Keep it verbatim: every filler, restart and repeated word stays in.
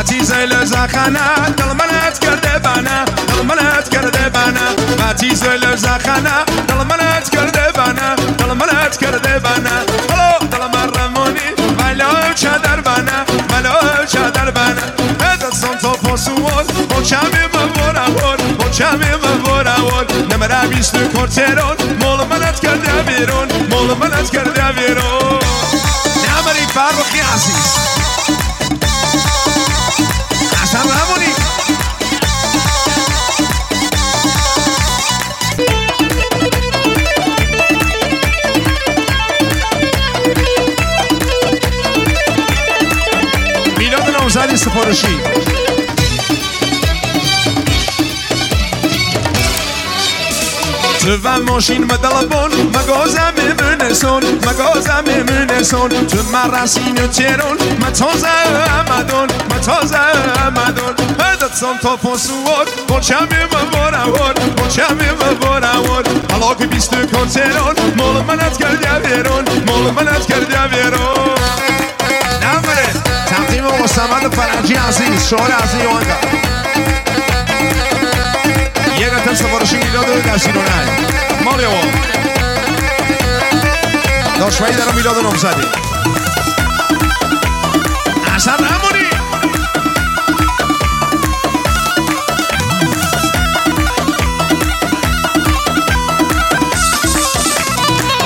متی زیل زخنه دل منت کرده بنا دل منت کرده بنا متی زیل زخنه دل منت کرده بنا دل منت کرده بنا هلو دل من رمونی ملو چادر بنا ملو چادر بنا هدت سون تو پاسوار مچمی مبورور مچمی مبورور نمره بیست کورترون مول منت کرده بیرون مول منت کرده بیرون نمری فرخی عزیز حسن رمونی میلاد نوزدی سفارشی تو و ماشین و دلبون مگازم میمونسون مگازم میمونسون تو مرسین و تیرون من تازه آمدون من تازه آمدون هدت سان تا پاسوار بچمی مبارور بچمی مبارور حالا که بیست کنترون مال منت کرده بیرون مال منت کرده بیرون نمره تقدیم مستمد فرنجی عزیز شعار عزیز آنگا یه قطعه سفارشی میلاد رو دستین و نه مالی آقا داشوهی دارم میلاد رو نمزدی